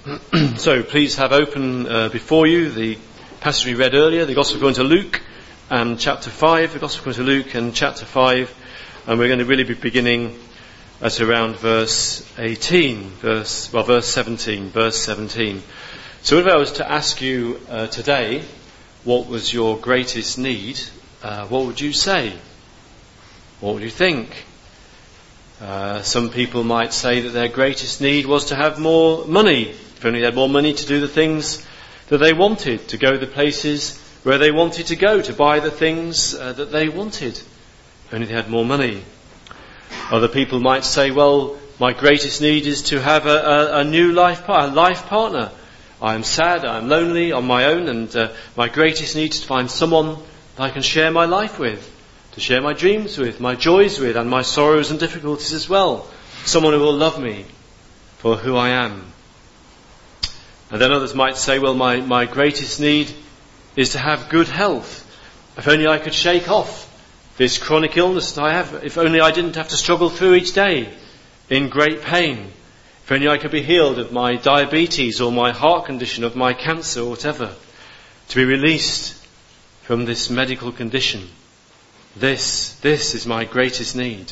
So please have open before you the passage we read earlier, the Gospel according to Luke and chapter 5, the Gospel according to Luke and chapter 5, and we're going to really be beginning at around verse 17. So if I was to ask you today, what was your greatest need, what would you say? What would you think? Some people might say that their greatest need was to have more money. If only they had more money to do the things that they wanted, to go the places where they wanted to go, to buy the things that they wanted. If only they had more money. Other people might say, well, my greatest need is to have a new life partner. I am sad, I am lonely on my own, and my greatest need is to find someone that I can share my life with, to share my dreams with, my joys with, and my sorrows and difficulties as well. Someone who will love me for who I am. And then others might say, well, my greatest need is to have good health. If only I could shake off this chronic illness that I have. If only I didn't have to struggle through each day in great pain. If only I could be healed of my diabetes or my heart condition, of my cancer or whatever. To be released from this medical condition. This is my greatest need.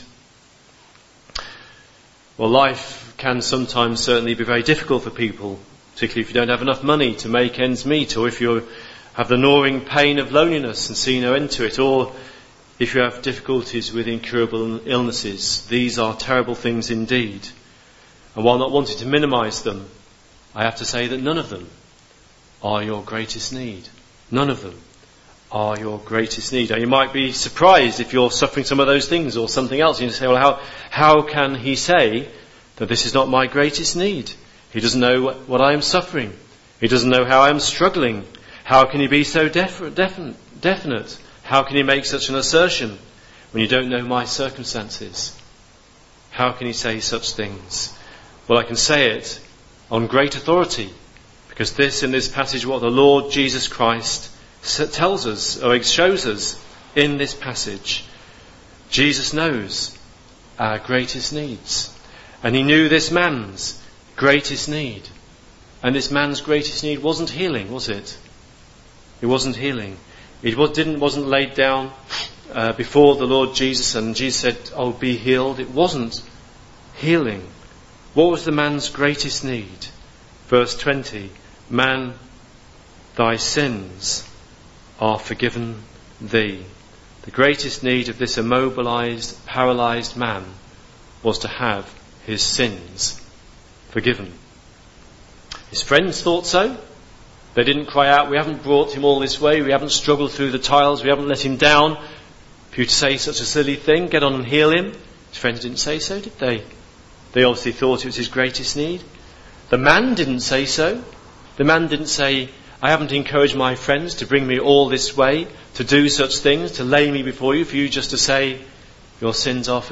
Well, life can sometimes certainly be very difficult for people, particularly if you don't have enough money to make ends meet, or if you have the gnawing pain of loneliness and see no end to it, or if you have difficulties with incurable illnesses. These are terrible things indeed. And while not wanting to minimise them, I have to say that none of them are your greatest need. None of them are your greatest need. And you might be surprised if you're suffering some of those things or something else. You say, well, how can he say that this is not my greatest need? He doesn't know what I am suffering. He doesn't know how I am struggling. How can he be so definite? How can he make such an assertion when you don't know my circumstances? How can he say such things? Well, I can say it on great authority, because in this passage, what the Lord Jesus Christ tells us, or shows us in this passage. Jesus knows our greatest needs. And he knew this man's greatest need. And this man's greatest need wasn't healing, was it? It wasn't healing. It wasn't laid down before the Lord Jesus and Jesus said, oh, be healed. It wasn't healing. What was the man's greatest need? Verse 20, man, thy sins are forgiven thee. The greatest need of this immobilized, paralyzed man was to have his sins forgiven. His friends thought so. They didn't cry out, we haven't brought him all this way, we haven't struggled through the trials, we haven't let him down for you to say such a silly thing, get on and heal him. His friends didn't say so, did they? They obviously thought it was his greatest need. The man didn't say so. The man didn't say, I haven't encouraged my friends to bring me all this way, to do such things, to lay me before you, for you just to say, your sins are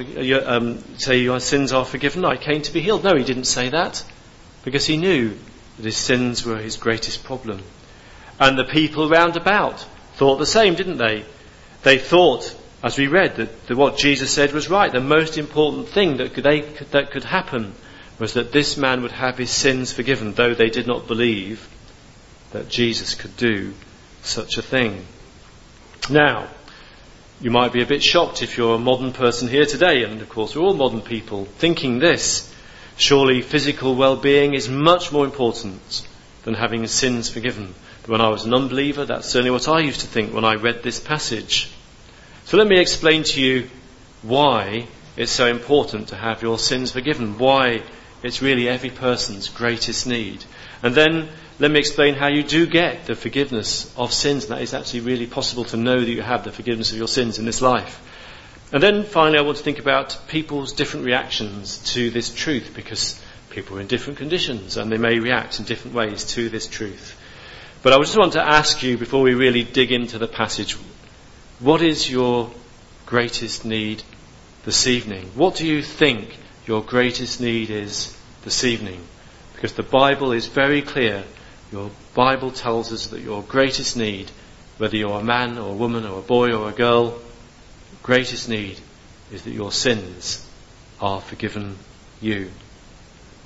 forgiven, I came to be healed. No, he didn't say that, because he knew that his sins were his greatest problem. And the people round about thought the same, didn't they? They thought, as we read, that what Jesus said was right. The most important thing that could happen was that this man would have his sins forgiven, though they did not believe that Jesus could do such a thing. Now, you might be a bit shocked if you're a modern person here today, and of course we're all modern people, thinking this. Surely physical well-being is much more important than having sins forgiven. But when I was an unbeliever, that's certainly what I used to think when I read this passage. So let me explain to you why it's so important to have your sins forgiven, why it's really every person's greatest need. And then let me explain how you do get the forgiveness of sins, and that is actually really possible to know that you have the forgiveness of your sins in this life. And then finally I want to think about people's different reactions to this truth, because people are in different conditions and they may react in different ways to this truth. But I just want to ask you, before we really dig into the passage, what is your greatest need this evening? What do you think your greatest need is this evening? Because the Bible is very clear. Your Bible tells us that your greatest need, whether you're a man or a woman or a boy or a girl, greatest need is that your sins are forgiven you.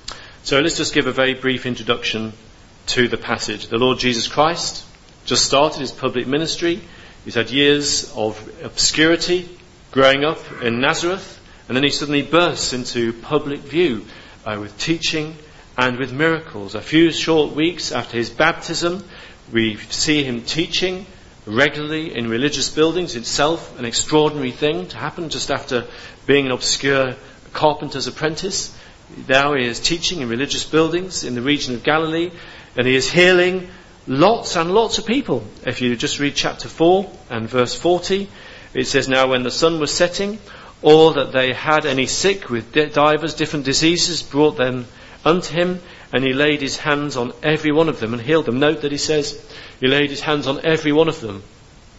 So let's just give a very brief introduction to the passage. The Lord Jesus Christ just started his public ministry. He's had years of obscurity growing up in Nazareth, and then he suddenly bursts into public view with teaching and with miracles. A few short weeks after his baptism, we see him teaching regularly in religious buildings, itself an extraordinary thing to happen just after being an obscure carpenter's apprentice. Now he is teaching in religious buildings in the region of Galilee, and he is healing lots and lots of people. If you just read chapter 4 and verse 40, it says, "Now when the sun was setting, all that they had any sick with divers different diseases brought them unto him, and he laid his hands on every one of them and healed them." Note that he says he laid his hands on every one of them.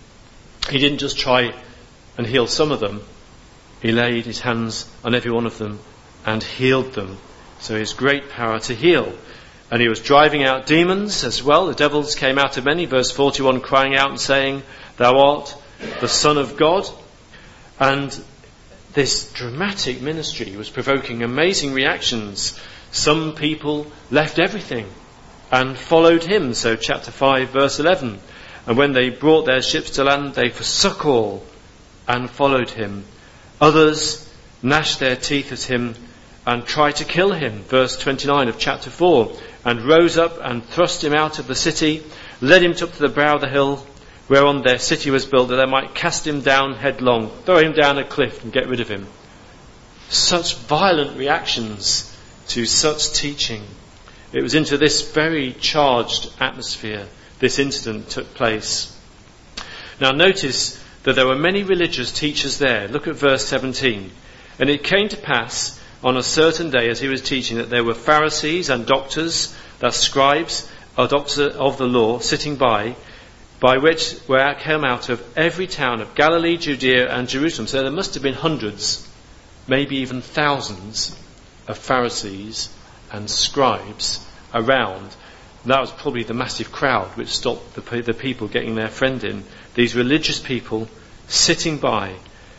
He didn't just try and heal some of them. He laid his hands on every one of them and healed them. So he has great power to heal. And he was driving out demons as well. The devils came out of many, verse 41, crying out and saying, "Thou art the Son of God." And this dramatic ministry was provoking amazing reactions. Some people left everything and followed him. So chapter 5 verse 11. "And when they brought their ships to land, they forsook all and followed him. Others gnashed their teeth at him and tried to kill him." Verse 29 of chapter 4. "And rose up and thrust him out of the city, led him up to the brow of the hill whereon their city was built, that they might cast him down headlong, throw him down a cliff and get rid of him." Such violent reactions to such teaching. It was into this very charged atmosphere this incident took place. Now notice that there were many religious teachers there. Look at verse 17. "And it came to pass on a certain day as he was teaching that there were Pharisees and doctors," that's scribes, or doctors of the law, "sitting by which were come out of every town of Galilee, Judea and Jerusalem." So there must have been hundreds, maybe even thousands of Pharisees and scribes around. That was probably the massive crowd which stopped the people getting their friend in. These religious people sitting by,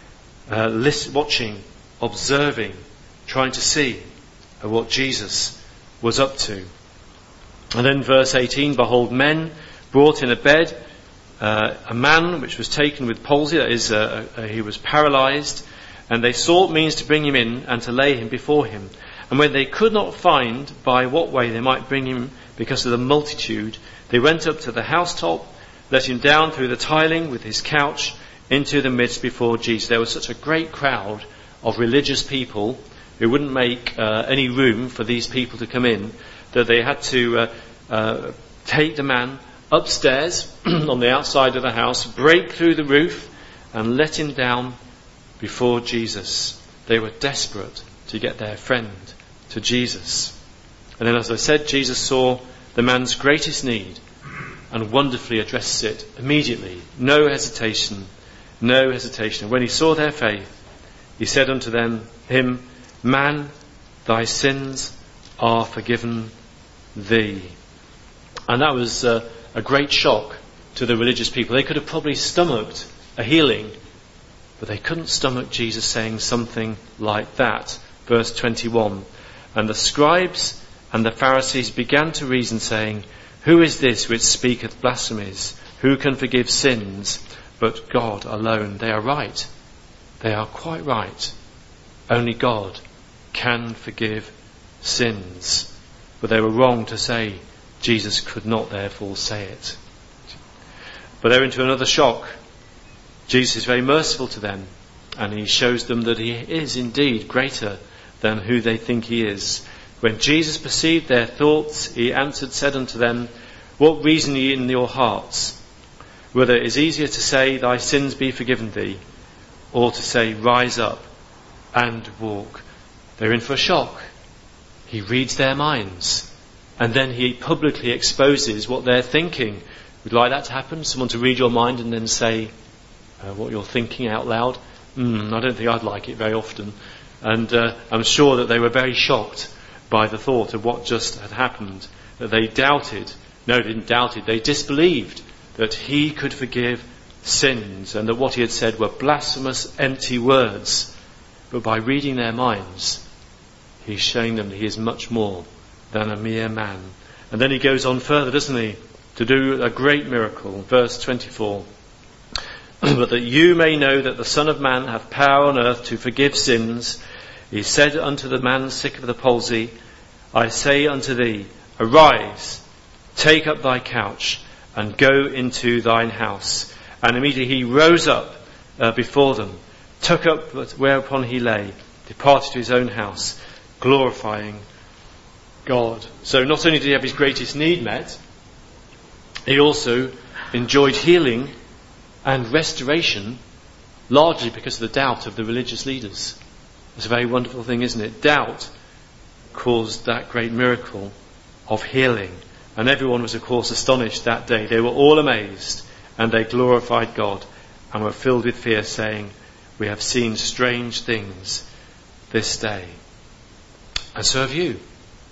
watching, observing, trying to see what Jesus was up to. And then verse 18, "Behold, men brought in a bed a man which was taken with palsy," that is, he was paralysed, "and they sought means to bring him in and to lay him before him. And when they could not find by what way they might bring him because of the multitude, they went up to the housetop, let him down through the tiling with his couch into the midst before Jesus." There was such a great crowd of religious people who wouldn't make any room for these people to come in, that they had to take the man upstairs on the outside of the house, break through the roof and let him down before Jesus. They were desperate to get their friend to Jesus. And then, as I said, Jesus saw the man's greatest need and wonderfully addresses it immediately. No hesitation, no hesitation. When he saw their faith, he said unto him, "Man, thy sins are forgiven thee." And that was a great shock to the religious people. They could have probably stomached a healing, but they couldn't stomach Jesus saying something like that. Verse 21, "And the scribes and the Pharisees began to reason, saying, Who is this which speaketh blasphemies? Who can forgive sins but God alone?" They are right. They are quite right. Only God can forgive sins. But they were wrong to say Jesus could not therefore say it. But they're into another shock. Jesus is very merciful to them, and he shows them that he is indeed greater than who they think he is. "When Jesus perceived their thoughts, he answered, said unto them, What reason ye in your hearts? Whether it is easier to say, Thy sins be forgiven thee, or to say, Rise up and walk." They're in for a shock. He reads their minds, and then he publicly exposes what they're thinking. Would you like that to happen? Someone to read your mind and then say what you're thinking out loud? I don't think I'd like it very often. And I'm sure that they were very shocked by the thought of what just had happened. That they doubted. No, they didn't doubt it. They disbelieved that he could forgive sins and that what he had said were blasphemous, empty words. But by reading their minds, he's showing them that he is much more than a mere man. And then he goes on further, doesn't he, to do a great miracle. Verse 24. But that you may know that the Son of Man hath power on earth to forgive sins, he said unto the man sick of the palsy, I say unto thee, arise, take up thy couch, and go into thine house. And immediately he rose up before them, took up whereupon he lay, departed to his own house, glorifying God. So not only did he have his greatest need met, he also enjoyed healing and restoration, largely because of the doubt of the religious leaders. It's a very wonderful thing, isn't it? Doubt caused that great miracle of healing. And everyone was, of course, astonished that day. They were all amazed, and they glorified God and were filled with fear, saying, we have seen strange things this day. And so have you.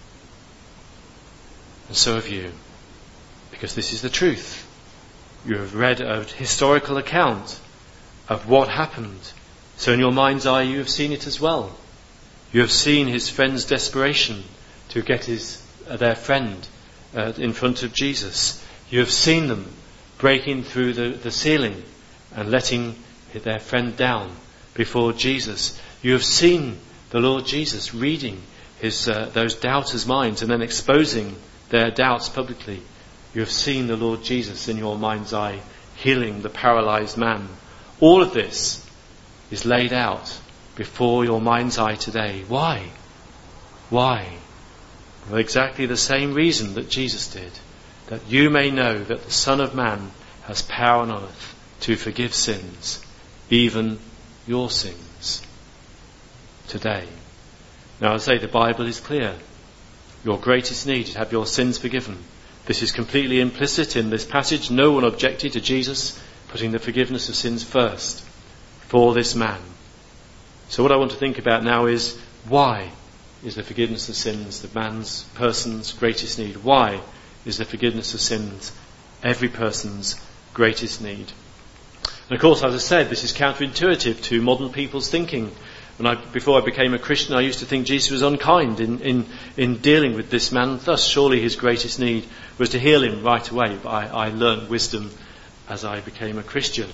And so have you. Because this is the truth. You have read a historical account of what happened. So in your mind's eye you have seen it as well. You have seen his friend's desperation to get their friend in front of Jesus. You have seen them breaking through the ceiling and letting their friend down before Jesus. You have seen the Lord Jesus reading those doubters' minds and then exposing their doubts publicly. You have seen the Lord Jesus in your mind's eye healing the paralyzed man. All of this is laid out before your mind's eye today. Why? Why? Well, exactly the same reason that Jesus did. That you may know that the Son of Man has power on earth to forgive sins, even your sins, today. Now, I say the Bible is clear. Your greatest need is to have your sins forgiven. This is completely implicit in this passage. No one objected to Jesus putting the forgiveness of sins first for this man. So what I want to think about now is, why is the forgiveness of sins the person's greatest need? Why is the forgiveness of sins every person's greatest need? And of course, as I said, this is counterintuitive to modern people's thinking. Before I became a Christian, I used to think Jesus was unkind in dealing with this man. Thus, surely his greatest need was to heal him right away. But I learned wisdom as I became a Christian.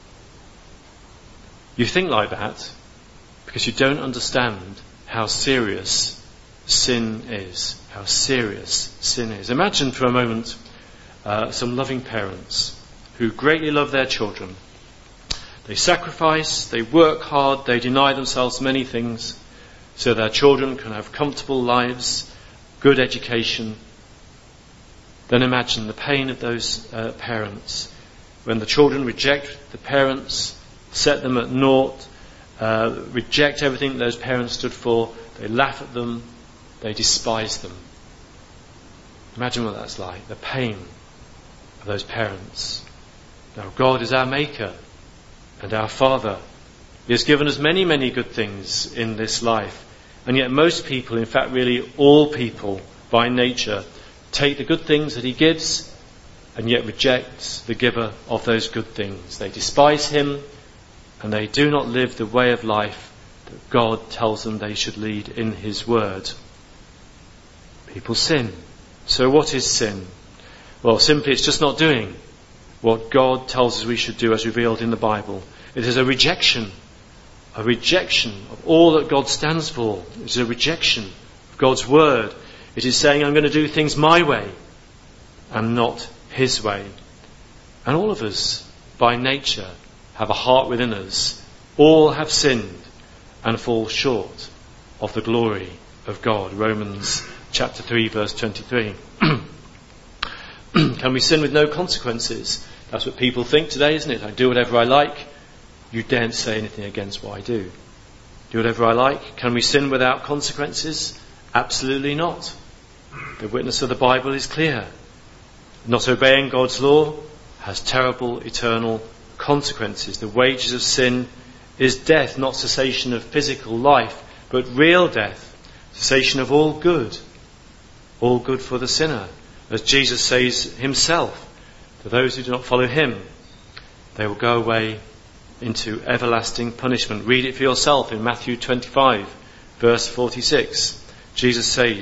You think like that because you don't understand how serious sin is. How serious sin is. Imagine for a moment some loving parents who greatly love their children. They sacrifice, they work hard, they deny themselves many things so their children can have comfortable lives, good education. Then imagine the pain of those parents when the children reject the parents, set them at naught, reject everything those parents stood for, they laugh at them, they despise them. Imagine what that's like, the pain of those parents. Now, God is our Maker and our Father. He has given us many, many good things in this life. And yet most people, in fact really all people by nature, take the good things that he gives and yet reject the giver of those good things. They despise him and they do not live the way of life that God tells them they should lead in his word. People sin. So what is sin? Well, simply it's just not doing what God tells us we should do as revealed in the Bible. It is a rejection of all that God stands for. It is a rejection of God's word. It is saying, I'm going to do things my way and not his way. And all of us, by nature, have a heart within us. All have sinned and fall short of the glory of God. Romans chapter 3, verse 23. Can we sin with no consequences? That's what people think today, isn't it? I do whatever I like. You daren't say anything against what I do. Do whatever I like. Can we sin without consequences? Absolutely not. The witness of the Bible is clear. Not obeying God's law has terrible eternal consequences. The wages of sin is death, not cessation of physical life, but real death, cessation of all good for the sinner. As Jesus says himself, to those who do not follow him, they will go away into everlasting punishment. Read it for yourself in Matthew 25, verse 46. Jesus says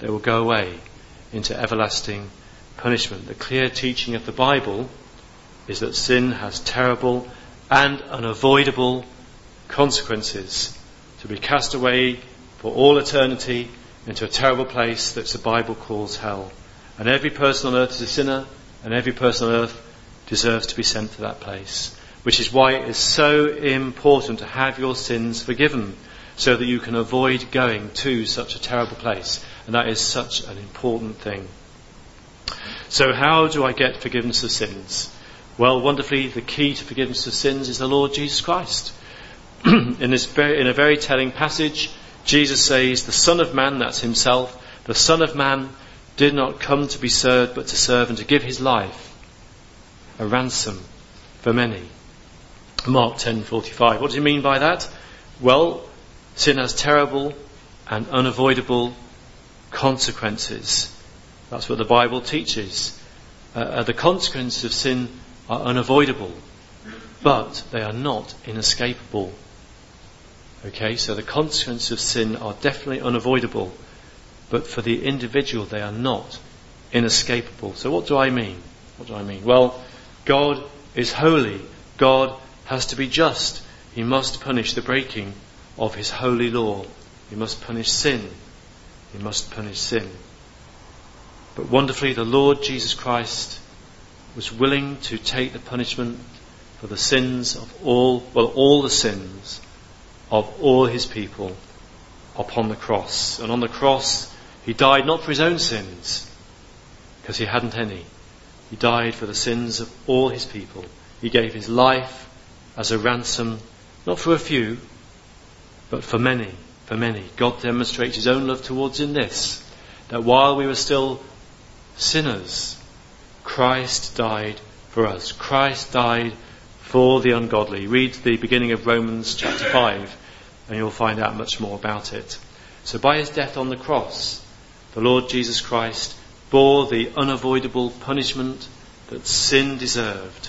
they will go away into everlasting punishment. The clear teaching of the Bible is that sin has terrible and unavoidable consequences, to be cast away for all eternity into a terrible place that the Bible calls hell. And every person on earth is a sinner, and every person on earth deserves to be sent to that place. Which is why it is so important to have your sins forgiven, so that you can avoid going to such a terrible place. And that is such an important thing. So how do I get forgiveness of sins? Well, wonderfully, the key to forgiveness of sins is the Lord Jesus Christ. In a very telling passage, Jesus says, the Son of Man, that's himself, the Son of Man did not come to be served, but to serve and to give his life a ransom for many. Mark 10:45. What do you mean by that? Well, sin has terrible and unavoidable consequences. That's what the Bible teaches. The consequences of sin are unavoidable, but they are not inescapable. Okay, so the consequences of sin are definitely unavoidable, but for the individual they are not inescapable. So what do I mean? Well, God is holy. God has to be just. He must punish the breaking of his holy law. He must punish sin. But wonderfully, the Lord Jesus Christ was willing to take the punishment for the sins of all the sins of all his people upon the cross. And on the cross, he died not for his own sins, because he hadn't any. He died for the sins of all his people. He gave his life as a ransom, not for a few, but for many. God demonstrates his own love towards in this, that while we were still sinners, Christ died for us. Christ died for the ungodly. Read the beginning of Romans chapter 5 and you'll find out much more about it. So by his death on the cross, the Lord Jesus Christ bore the unavoidable punishment that sin deserved.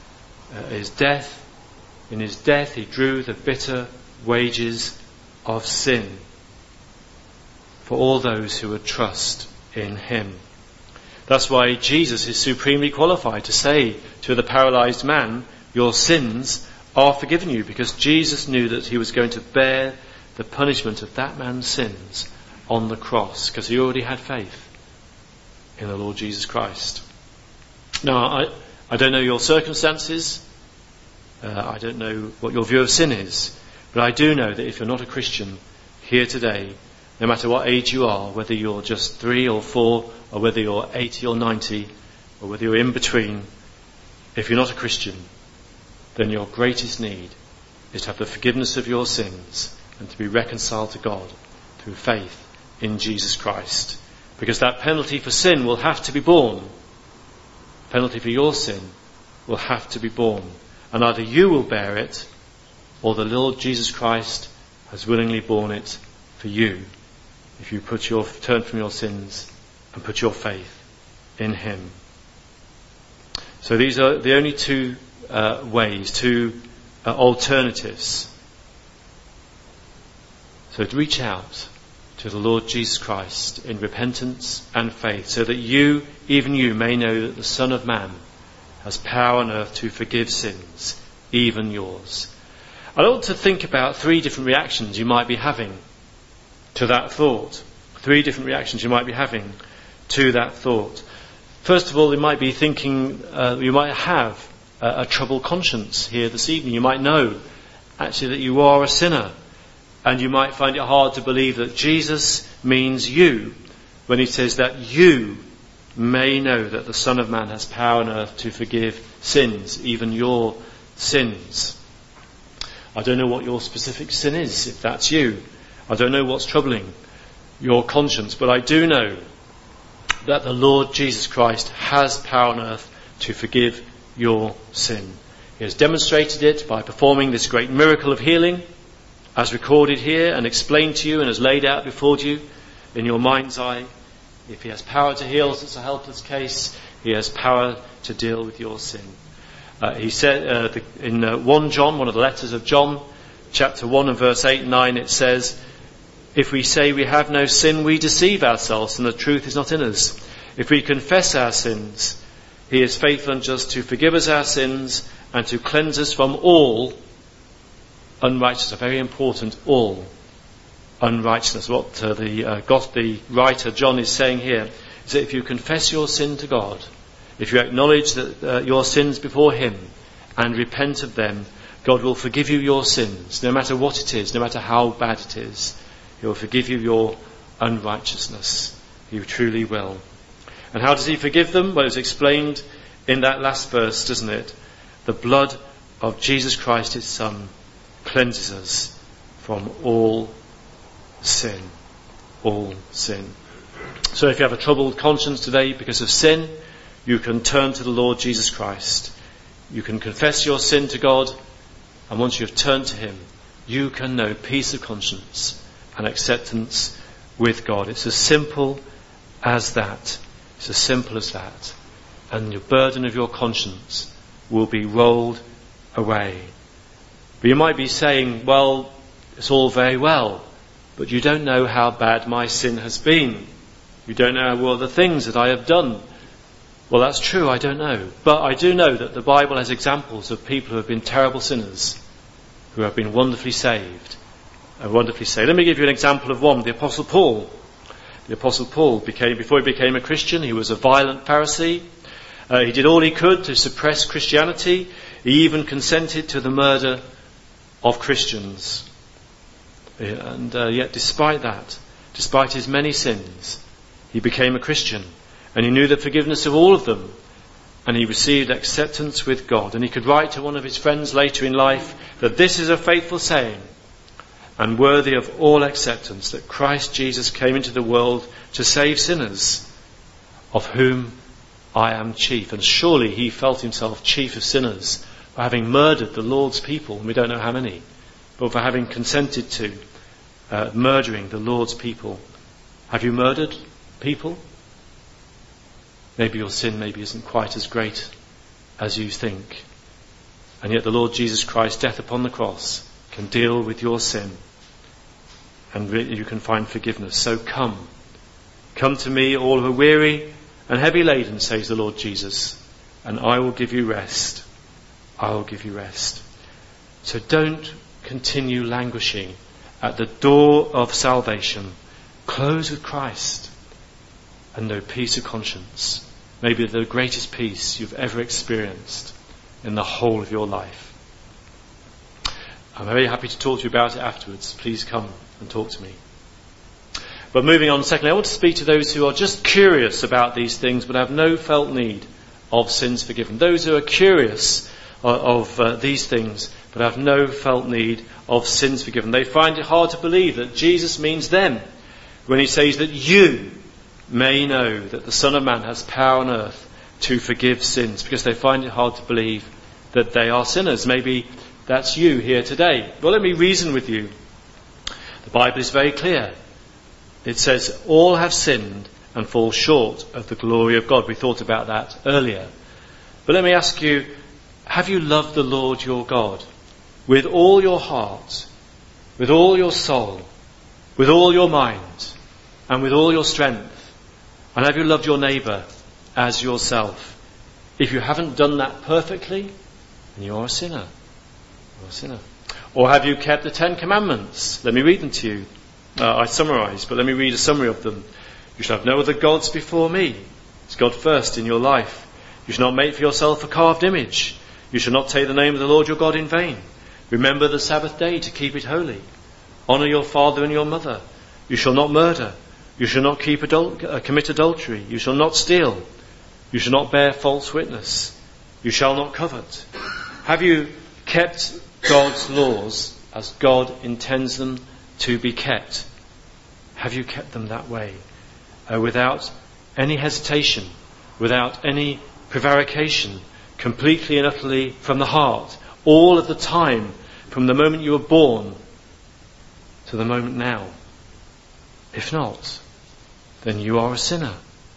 In his death he drew the bitter wages of sin for all those who would trust in him. That's why Jesus is supremely qualified to say to the paralyzed man, your sins are forgiven you, because Jesus knew that he was going to bear the punishment of that man's sins on the cross, because he already had faith in the Lord Jesus Christ. Now, I don't know your circumstances. I don't know what your view of sin is. But I do know that if you're not a Christian here today, no matter what age you are, whether you're just 3 or 4, or whether you're 80 or 90, or whether you're in between, if you're not a Christian, then your greatest need is to have the forgiveness of your sins and to be reconciled to God through faith in Jesus Christ. Because that penalty for sin will have to be borne. Penalty for your sin will have to be borne. And either you will bear it, or the Lord Jesus Christ has willingly borne it for you, if you turn from your sins and put your faith in him. So these are the only two alternatives. So to reach out to the Lord Jesus Christ in repentance and faith, so that you, even you, may know that the Son of Man has power on earth to forgive sins, even yours. I want to think about 3 different reactions you might be having to that thought. 3 different reactions you might be having to that thought. First of all, you might be thinking, you might have a troubled conscience here this evening. You might know actually that you are a sinner, and you might find it hard to believe that Jesus means you when he says that you may know that the Son of Man has power on earth to forgive sins, even your sins. I don't know what your specific sin is, if that's you. I don't know what's troubling your conscience, but I do know that the Lord Jesus Christ has power on earth to forgive your sin. He has demonstrated it by performing this great miracle of healing, as recorded here and explained to you and as laid out before you in your mind's eye. If he has power to heal such a helpless case, he has power to deal with your sin. He said in 1 John, one of the letters of John, chapter 1 and verse 8 and 9, it says, if we say we have no sin, we deceive ourselves and the truth is not in us. If we confess our sins, he is faithful and just to forgive us our sins and to cleanse us from all unrighteousness. Very important, all unrighteousness. What the writer John is saying here is that if you confess your sin to God, if you acknowledge that your sins before him and repent of them, God will forgive you your sins, no matter what it is, no matter how bad it is. He will forgive you your unrighteousness. He truly will. And how does he forgive them? Well, it's explained in that last verse, doesn't it? The blood of Jesus Christ, his Son, cleanses us from all sin. All sin. So if you have a troubled conscience today because of sin, you can turn to the Lord Jesus Christ. You can confess your sin to God, and once you've turned to him, you can know peace of conscience and acceptance with God. It's as simple as that. It's as simple as that. And your burden of your conscience will be rolled away. But you might be saying, well, it's all very well, but you don't know how bad my sin has been. You don't know what are the things that I have done. Well, that's true, I don't know. But I do know that the Bible has examples of people who have been terrible sinners, who have been wonderfully saved. Let me give you an example of one, the Apostle Paul. The Apostle Paul before he became a Christian, he was a violent Pharisee. He did all he could to suppress Christianity. He even consented to the murder of Christians. And yet despite that, despite his many sins, he became a Christian. And he knew the forgiveness of all of them. And he received acceptance with God. And he could write to one of his friends later in life that this is a faithful saying and worthy of all acceptance, that Christ Jesus came into the world to save sinners, of whom I am chief. And surely he felt himself chief of sinners for having murdered the Lord's people, and we don't know how many, but for having consented to murdering the Lord's people. Have you murdered people? Maybe your sin isn't quite as great as you think. And yet the Lord Jesus Christ's death upon the cross can deal with your sin. And you can find forgiveness. So come to me, all who are weary and heavy laden, says the Lord Jesus, and I will give you rest. I will give you rest. So don't continue languishing at the door of salvation. Close with Christ and know peace of conscience. Maybe the greatest peace you've ever experienced in the whole of your life. I'm very happy to talk to you about it afterwards. Please come and talk to me. But moving on, secondly, I want to speak to those who are just curious about these things but have no felt need of sins forgiven. Those who are curious of these things but have no felt need of sins forgiven. They find it hard to believe that Jesus means them when he says that you may know that the Son of Man has power on earth to forgive sins, because they find it hard to believe that they are sinners. Maybe that's you here today. Well, let me reason with you. The Bible is very clear. It says, all have sinned and fall short of the glory of God. We thought about that earlier. But let me ask you, have you loved the Lord your God with all your heart, with all your soul, with all your mind, and with all your strength? And have you loved your neighbour as yourself? If you haven't done that perfectly, then you're a sinner. You're a sinner. Or have you kept the 10 Commandments? Let me read them to you. I summarise, but let me read a summary of them. You shall have no other gods before me. It's God first in your life. You shall not make for yourself a carved image. You shall not take the name of the Lord your God in vain. Remember the Sabbath day to keep it holy. Honour your father and your mother. You shall not murder. You shall not commit adultery. You shall not steal. You shall not bear false witness. You shall not covet. Have you kept God's laws as God intends them to be kept? Have you kept them that way? Without any hesitation, without any prevarication, completely and utterly from the heart, all of the time, from the moment you were born to the moment now? If not, then you are a sinner.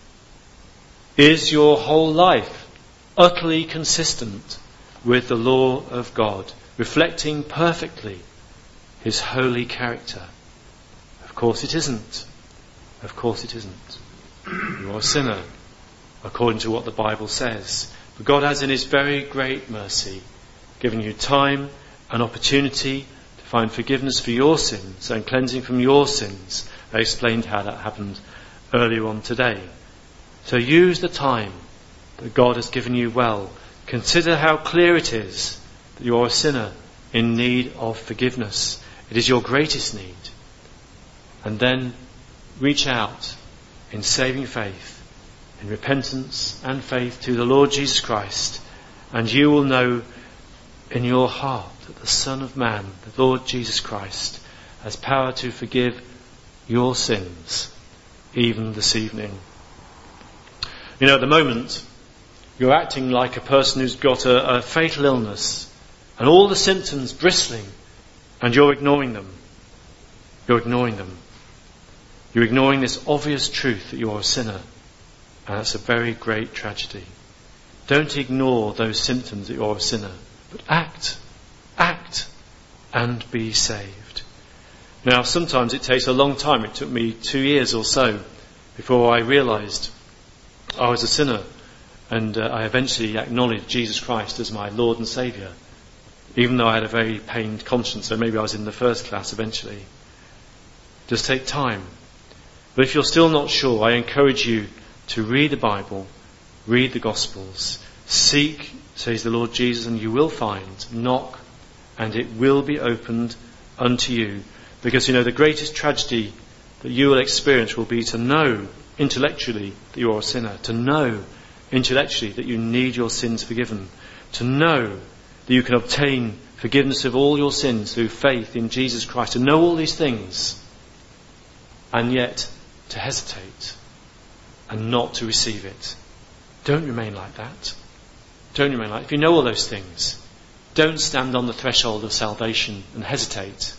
Is your whole life utterly consistent with the law of God, reflecting perfectly his holy character? Of course it isn't. Of course it isn't. You are a sinner, according to what the Bible says. But God has, in his very great mercy, given you time and opportunity to find forgiveness for your sins and cleansing from your sins. I explained how that happened earlier on today. So use the time that God has given you well. Consider how clear it is that you are a sinner in need of forgiveness. It is your greatest need. And then reach out in saving faith, in repentance and faith to the Lord Jesus Christ, and you will know in your heart that the Son of Man, the Lord Jesus Christ, has power to forgive your sins, even this evening. You know, at the moment, you're acting like a person who's got a fatal illness, and all the symptoms bristling, and you're ignoring them. You're ignoring them. You're ignoring this obvious truth that you are a sinner, and that's a very great tragedy. Don't ignore those symptoms that you are a sinner, but act, and be saved. Now, sometimes it takes a long time. It took me 2 years or so before I realised I was a sinner, and I eventually acknowledged Jesus Christ as my Lord and Saviour, even though I had a very pained conscience, so maybe I was in the first class eventually. Just take time. But if you're still not sure, I encourage you to read the Bible, read the Gospels, seek, says the Lord Jesus, and you will find, knock, and it will be opened unto you. Because, you know, the greatest tragedy that you will experience will be to know intellectually that you are a sinner, to know intellectually that you need your sins forgiven, to know that you can obtain forgiveness of all your sins through faith in Jesus Christ, to know all these things, and yet to hesitate and not to receive it. Don't remain like that. Don't remain like that. If you know all those things, don't stand on the threshold of salvation and hesitate.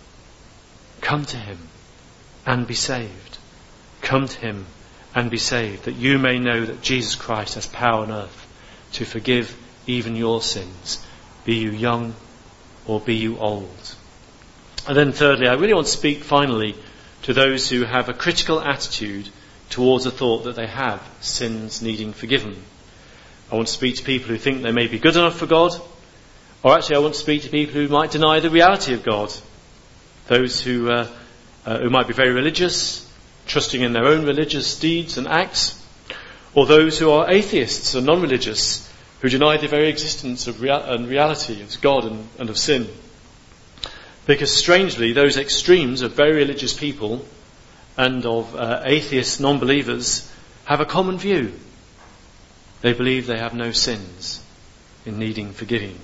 Come to him and be saved. Come to him and be saved, that you may know that Jesus Christ has power on earth to forgive even your sins, be you young or be you old. And then thirdly, I really want to speak finally to those who have a critical attitude towards the thought that they have sins needing forgiven. I want to speak to people who think they may be good enough for God, or actually I want to speak to people who might deny the reality of God. Those who might be very religious, trusting in their own religious deeds and acts, or those who are atheists or non-religious, who deny the very existence of and reality of God and of sin. Because strangely, those extremes of very religious people and of atheist non-believers have a common view. They believe they have no sins in needing forgiving.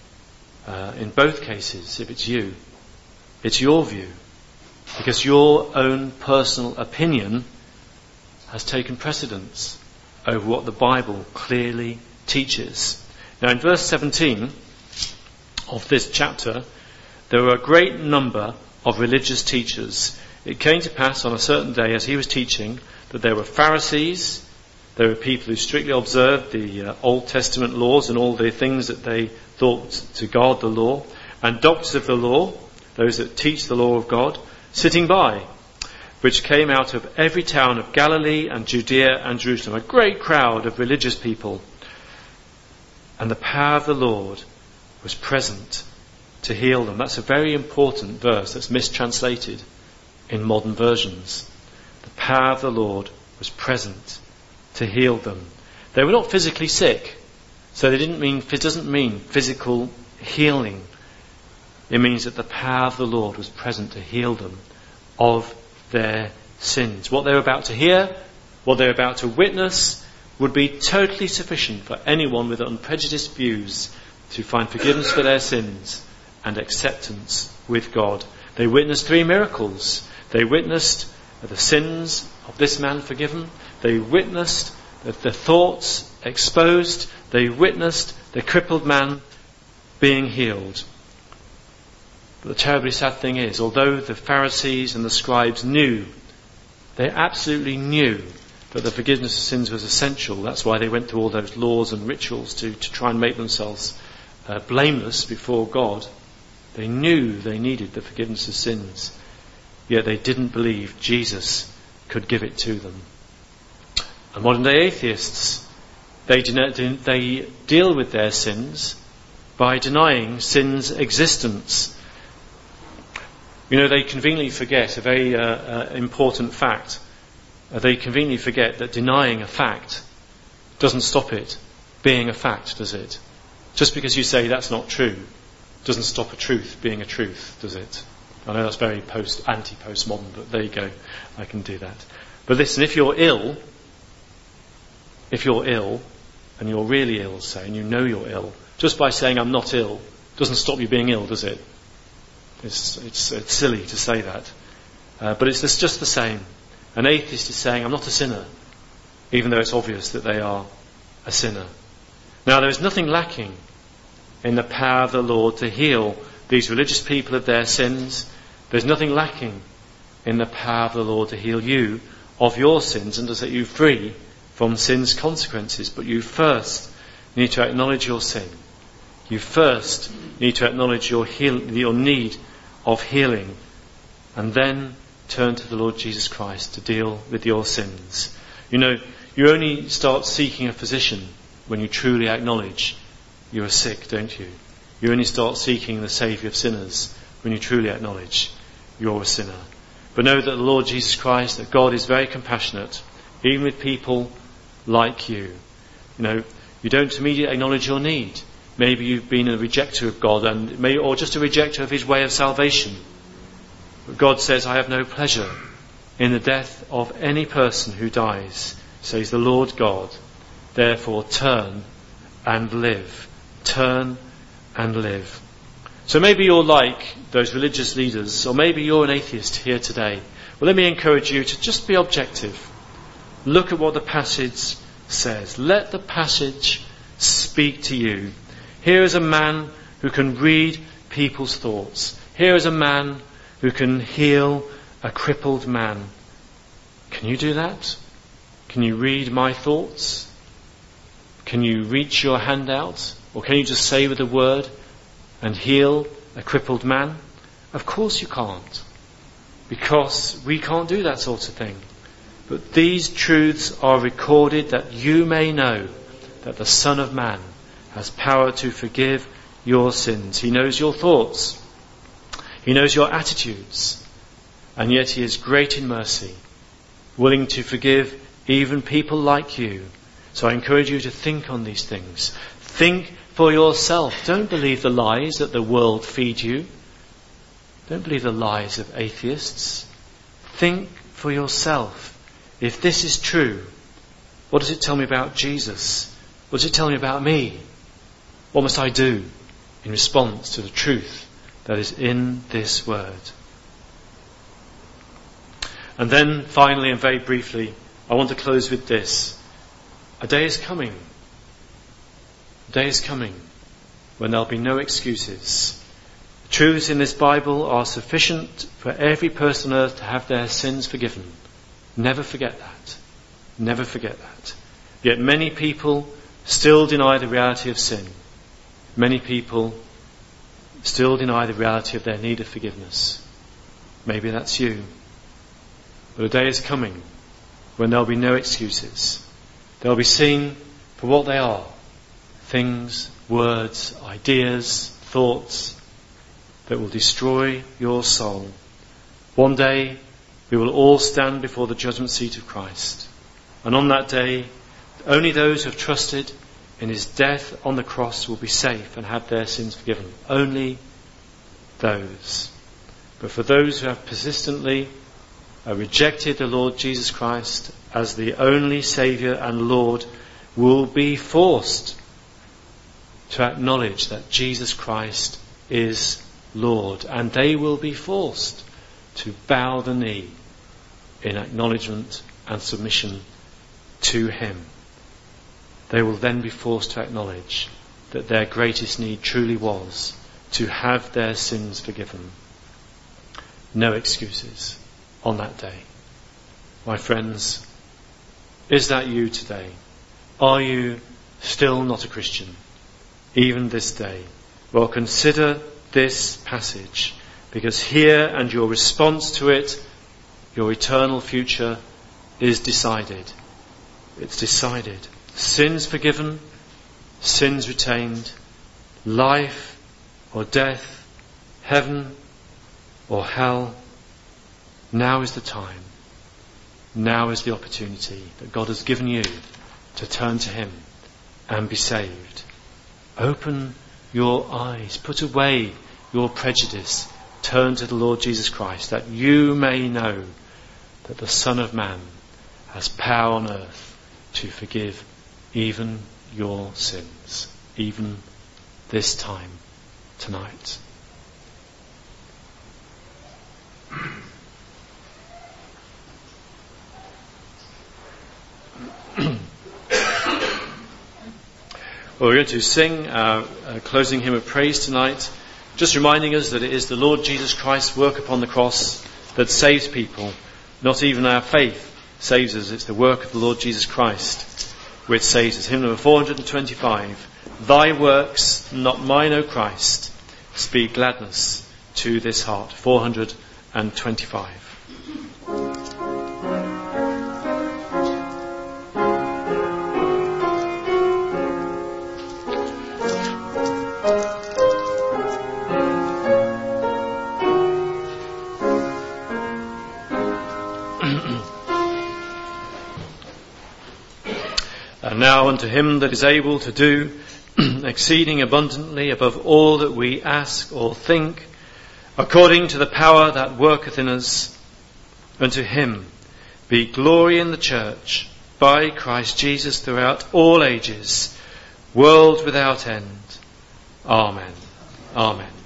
In both cases, if it's you, it's your view, because your own personal opinion has taken precedence over what the Bible clearly teaches. Now, in verse 17 of this chapter, there were a great number of religious teachers. It came to pass on a certain day as he was teaching that there were Pharisees, there were people who strictly observed the Old Testament laws and all the things that they thought to guard the law, and doctors of the law, those that teach the law of God, sitting by, which came out of every town of Galilee and Judea and Jerusalem, a great crowd of religious people. And the power of the Lord was present to heal them. That's a very important verse that's mistranslated in modern versions. The power of the Lord was present to heal them. They were not physically sick, so it doesn't mean physical healing. It means that the power of the Lord was present to heal them of their sins. What they were about to hear, what they were about to witness, would be totally sufficient for anyone with unprejudiced views to find forgiveness for their sins and acceptance with God. They witnessed 3 miracles. They witnessed the sins of this man forgiven. They witnessed the thoughts exposed. They witnessed the crippled man being healed. But the terribly sad thing is, although the Pharisees and the scribes knew, they absolutely knew that the forgiveness of sins was essential. That's why they went through all those laws and rituals to try and make themselves blameless before God. They knew they needed the forgiveness of sins. yet they didn't believe Jesus could give it to them. And modern day atheists, they deal with their sins by denying sin's existence. You know, they conveniently forget a very important fact. They conveniently forget that denying a fact doesn't stop it being a fact, does it? Just because you say that's not true doesn't stop a truth being a truth, does it? I know that's very anti-postmodern, but there you go. I can do that. But listen, if you're ill, and you're really ill, say, and you know you're ill, just by saying I'm not ill doesn't stop you being ill, does it? It's silly to say that. But it's just the same. An atheist is saying I'm not a sinner, even though it's obvious that they are a sinner. Now, there is nothing lacking in the power of the Lord to heal these religious people of their sins. There's nothing lacking in the power of the Lord to heal you of your sins and to set you free from sin's consequences. But you first need to acknowledge your sin. You first need to acknowledge your need of healing, and then turn to the Lord Jesus Christ to deal with your sins. You know, you only start seeking a physician when you truly acknowledge you are sick, don't you? You only start seeking the Saviour of sinners when you truly acknowledge you're a sinner. But know that the Lord Jesus Christ, that God is very compassionate, even with people like you. You know, you don't immediately acknowledge your need. Maybe you've been a rejecter of God, or just a rejecter of his way of salvation. But God says, I have no pleasure in the death of any person who dies, says the Lord God. Therefore turn and live. Turn and live. So maybe you're like those religious leaders, or maybe you're an atheist here today. Well, let me encourage you to just be objective. Look at what the passage says. Let the passage speak to you. Here is a man who can read people's thoughts. Here is a man who can heal a crippled man. Can you do that? Can you read my thoughts? Can you reach your hand out? Or can you just say with a word and heal a crippled man? Of course you can't. Because we can't do that sort of thing. But these truths are recorded that you may know that the Son of Man has power to forgive your sins. He knows your thoughts. He knows your attitudes. And yet he is great in mercy, willing to forgive even people like you. So I encourage you to think on these things. Think for yourself. Don't believe the lies that the world feed you. Don't believe the lies of atheists. Think for yourself. If this is true, what does it tell me about Jesus? What does it tell me about me? What must I do in response to the truth that is in this word? And then finally and very briefly, I want to close with this. A day is coming. A day is coming when there'll be no excuses. The truths in this Bible are sufficient for every person on earth to have their sins forgiven. Never forget that. Never forget that. Yet many people still deny the reality of sin. Many people still deny the reality of their need of forgiveness. Maybe that's you. But a day is coming when there'll be no excuses. They'll be seen for what they are. Things, words, ideas, thoughts that will destroy your soul. One day we will all stand before the judgment seat of Christ. And on that day, only those who have trusted in his death on the cross will be safe and have their sins forgiven. Only those. But for those who have persistently rejected the Lord Jesus Christ as the only Saviour and Lord, will be forced to acknowledge that Jesus Christ is Lord. And they will be forced to bow the knee in acknowledgement and submission to him. They will then be forced to acknowledge that their greatest need truly was to have their sins forgiven. No excuses on that day. My friends, is that you today? Are you still not a Christian, even this day? Well, consider this passage, because here and your response to it, your eternal future is decided. It's decided. Sins forgiven, sins retained, life or death, heaven or hell. Now is the time. Now is the opportunity that God has given you to turn to him and be saved. Open your eyes. Put away your prejudice. Turn to the Lord Jesus Christ, that you may know that the Son of Man has power on earth to forgive even your sins, even this time, tonight. Well, we're going to sing our closing hymn of praise tonight, just reminding us that it is the Lord Jesus Christ's work upon the cross that saves people. Not even our faith saves us. It's the work of the Lord Jesus Christ which saves us. Hymn number 425. Thy works, not mine, O Christ, speak gladness to this heart. 425. And now unto him that is able to do exceeding abundantly above all that we ask or think, according to the power that worketh in us, unto him be glory in the church by Christ Jesus throughout all ages, world without end. Amen. Amen.